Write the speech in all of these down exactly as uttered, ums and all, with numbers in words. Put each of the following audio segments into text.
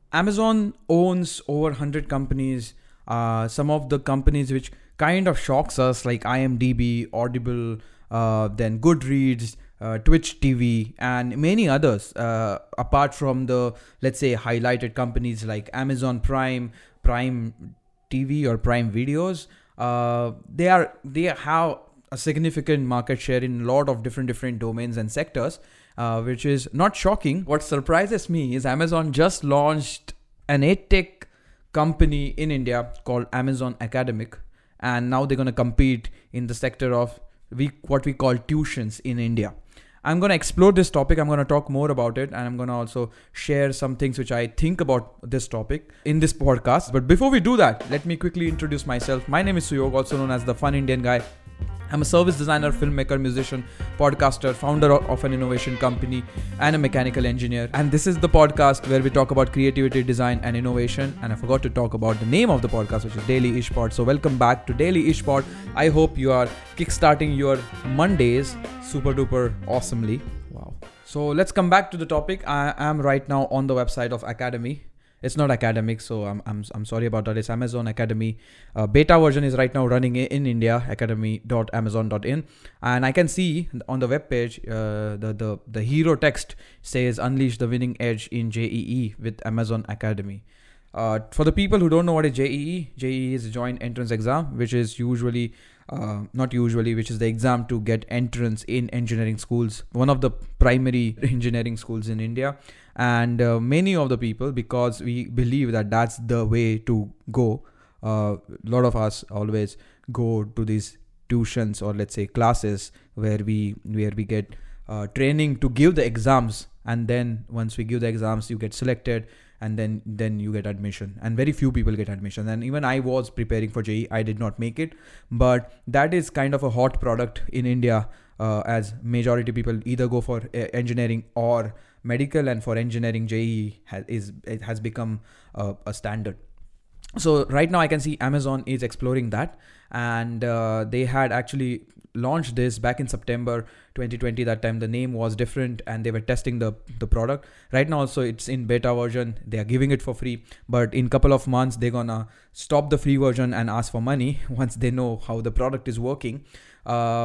Amazon owns over one hundred companies. Uh, some of the companies which kind of shocks us, like IMDb, Audible, uh, then Goodreads, uh, Twitch T V, and many others. Uh, apart from the, let's say, highlighted companies like Amazon Prime, Prime T V or Prime Videos, uh, they are they have a significant market share in a lot of different different domains and sectors. Uh, which is not shocking. What surprises me is Amazon just launched an edtech company in India called Amazon Academic, and now they're going to compete in the sector of we what we call tuitions in India. I'm going to explore this topic. I'm going to talk more about it, and I'm going to also share some things which I think about this topic in this podcast. But before we do that, let me quickly introduce myself. My name is Suyog, also known as the Fun Indian Guy. I'm a service designer, filmmaker, musician, podcaster, founder of an innovation company, and a mechanical engineer. And this is the podcast where we talk about creativity, design, and innovation. And I forgot to talk about the name of the podcast, which is Daily Ishpod. So welcome back to Daily Ishpod. I hope you are kickstarting your Mondays super duper awesomely. Wow. So let's come back to the topic. I am right now on the website of Academy. It's not academic, so I'm I'm I'm sorry about that. It's Amazon Academy. Uh, beta version is right now running in India, academy dot amazon dot in, and I can see on the web page uh, the the the hero text says "Unleash the winning edge in J E E with Amazon Academy." Uh, for the people who don't know what is J E E, J E E is a joint entrance exam, which is usually uh, not usually, which is the exam to get entrance in engineering schools, one of the primary engineering schools in India. And uh, many of the people, because we believe that that's the way to go, a uh, lot of us always go to these tuitions or let's say classes where we where we get uh, training to give the exams, and then once we give the exams, you get selected, and then then you get admission. And very few people get admission. And even I was preparing for J E E, I did not make it, but that is kind of a hot product in India, uh, as majority people either go for uh, engineering or medical, and for engineering J E E has, is it has become uh, a standard. So right now I can see Amazon is exploring that, and uh, they had actually launched this back in September twenty twenty. That time the name was different, and they were testing the the product. Right now also it's in beta version. They are giving it for free, but in couple of months they're gonna stop the free version and ask for money once they know how the product is working. Uh,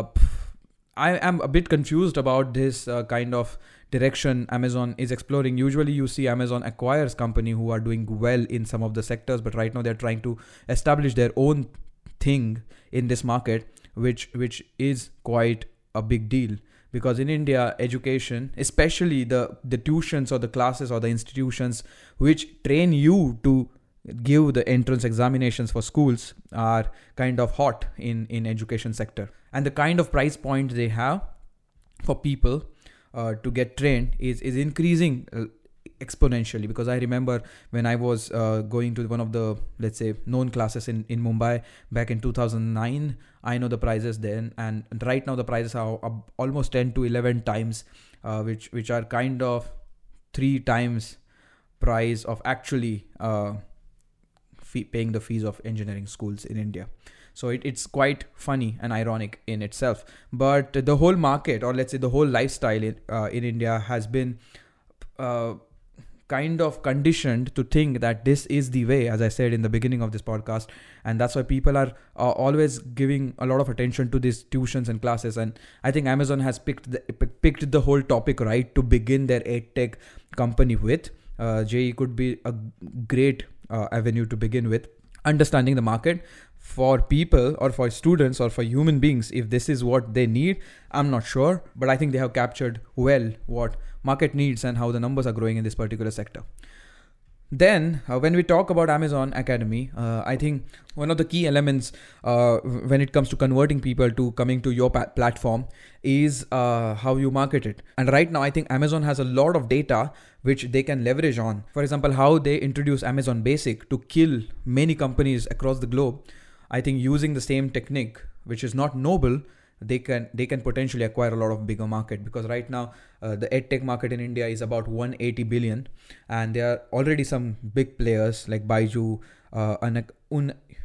I am a bit confused about this uh, kind of direction Amazon is exploring. Usually you see Amazon acquires company who are doing well in some of the sectors, but right now they're trying to establish their own thing in this market, which which is quite a big deal. Because in India, education, especially the, the tuitions or the classes or the institutions which train you to give the entrance examinations for schools are kind of hot in, in education sector. And the kind of price point they have for people uh, to get trained is, is increasing uh, exponentially. Because I remember when I was uh, going to one of the, let's say, known classes in, in Mumbai back in two thousand nine, I know the prices then. And right now the prices are up almost ten to eleven times, uh, which, which are kind of three times price of actually uh, fee, paying the fees of engineering schools in India. So it, it's quite funny and ironic in itself. But the whole market, or let's say the whole lifestyle in, uh, in India has been uh, kind of conditioned to think that this is the way, as I said in the beginning of this podcast. And that's why people are uh, always giving a lot of attention to these tuitions and classes. And I think Amazon has picked the, picked the whole topic right to begin their edtech company with. Uh, J E E could be a great uh, avenue to begin with. Understanding the market for people or for students or for human beings, if this is what they need, I'm not sure, but I think they have captured well what market needs and how the numbers are growing in this particular sector. Then uh, when we talk about Amazon Academy, uh, I think one of the key elements uh, when it comes to converting people to coming to your pa- platform is uh, how you market it. And right now, I think Amazon has a lot of data which they can leverage on. For example, how they introduce Amazon Basic to kill many companies across the globe. I think using the same technique, which is not noble, they can they can potentially acquire a lot of bigger market. Because right now uh, the edtech market in India is about one hundred eighty billion, and there are already some big players like Baiju, uh, Un, Un,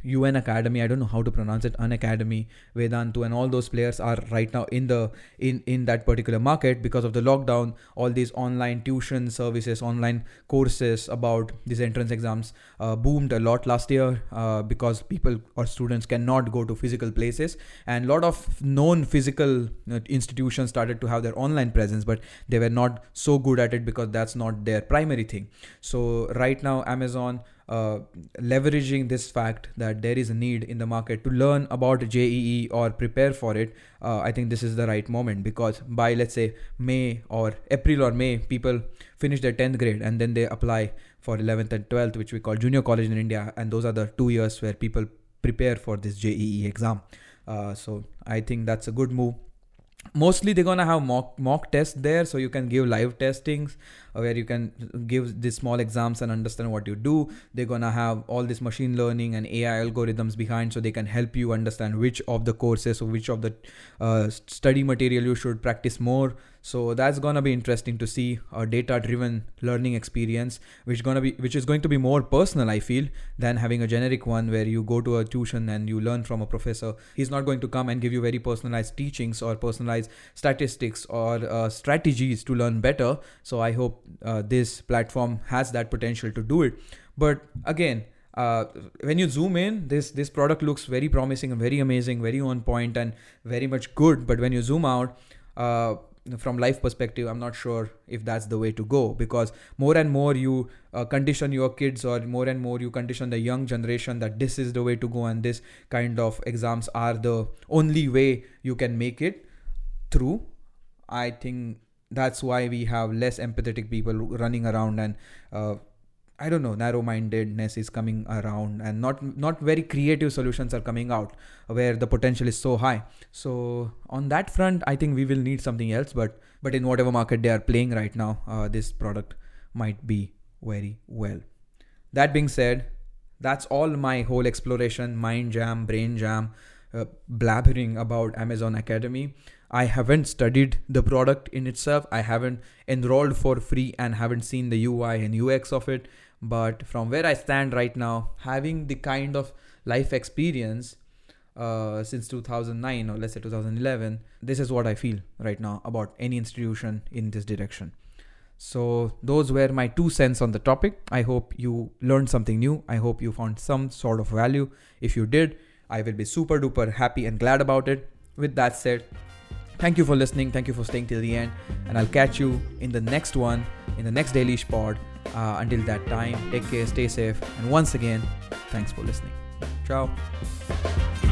U N Academy, I don't know how to pronounce it, Unacademy, Vedantu, and all those players are right now in the in in that particular market because of the lockdown. All these online tuition services, online courses about these entrance exams uh, boomed a lot last year uh, because people or students cannot go to physical places, and a lot of known physical uh, institutions started to have their online presence, but they were not so good at it because that's not their primary thing. So right now Amazon uh, leveraging this fact that there is a need in the market to learn about J E E or prepare for it, uh, I think this is the right moment, because by let's say May or April or May, people finish their tenth grade and then they apply for eleventh and twelfth, which we call junior college in India, and those are the two years where people prepare for this J E E exam. Uh, so I think that's a good move. Mostly they're gonna have mock mock tests there, so you can give live testings uh, where you can give these small exams and understand what you do. They're gonna have all this machine learning and A I algorithms behind, so they can help you understand which of the courses or which of the uh, study material you should practice more. So that's gonna be interesting to see a data-driven learning experience, which gonna be which is going to be more personal, I feel, than having a generic one where you go to a tuition and you learn from a professor. He's not going to come and give you very personalized teachings or personalized statistics or uh, strategies to learn better. So I hope uh, this platform has that potential to do it. But again, uh, when you zoom in, this this product looks very promising and very amazing, very on point and very much good. But when you zoom out, uh, from life perspective, I'm not sure if that's the way to go, because more and more you uh, condition your kids, or more and more you condition the young generation that this is the way to go and this kind of exams are the only way you can make it through. I think that's why we have less empathetic people running around, and uh, I don't know, narrow-mindedness is coming around, and not not very creative solutions are coming out where the potential is so high. So on that front, I think we will need something else. But but in whatever market they are playing right now, uh, this product might be very well. That being said, that's all my whole exploration, mind jam, brain jam, uh, blabbering about Amazon Academy. I haven't studied the product in itself. I haven't enrolled for free and haven't seen the U I and U X of it. But from where I stand right now, having the kind of life experience uh, since two thousand nine or let's say two thousand eleven, this is what I feel right now about any institution in this direction. So those were my two cents on the topic. I hope you learned something new. I hope you found some sort of value. If you did, I will be super duper happy and glad about it. With that said, thank you for listening. Thank you for staying till the end. And I'll catch you in the next one, in the next Daily Pod. Uh, until that time, take care, stay safe. And once again, thanks for listening. Ciao.